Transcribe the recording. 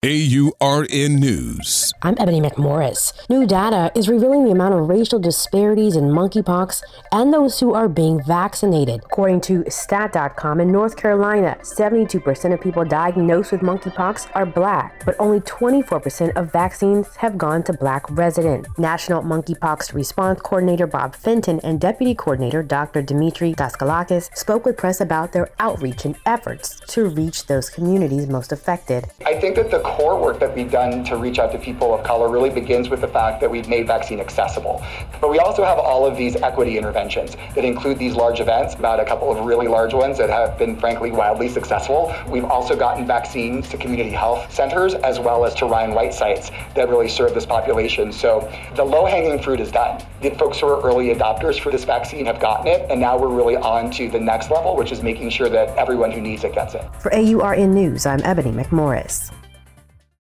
AURN News. I'm Ebony McMorris. New data is revealing the amount of racial disparities in monkeypox and those who are being vaccinated. According to stat.com, in North Carolina, 72% of people diagnosed with monkeypox are Black, but only 24% of vaccines have gone to Black residents. National Monkeypox Response Coordinator Bob Fenton and Deputy Coordinator Dr. Dimitri Daskalakis spoke with press about their outreach and efforts to reach those communities most affected. I think that the core work that we've done to reach out to people of color really begins with the fact that we've made vaccine accessible. But we also have all of these equity interventions that include these large events, about a couple of really large ones that have been, frankly, wildly successful. We've also gotten vaccines to community health centers as well as to Ryan White sites that really serve this population. So the low-hanging fruit is done. The folks who are early adopters for this vaccine have gotten it, and now we're really on to the next level, which is making sure that everyone who needs it gets it. For AURN News, I'm Ebony McMorris.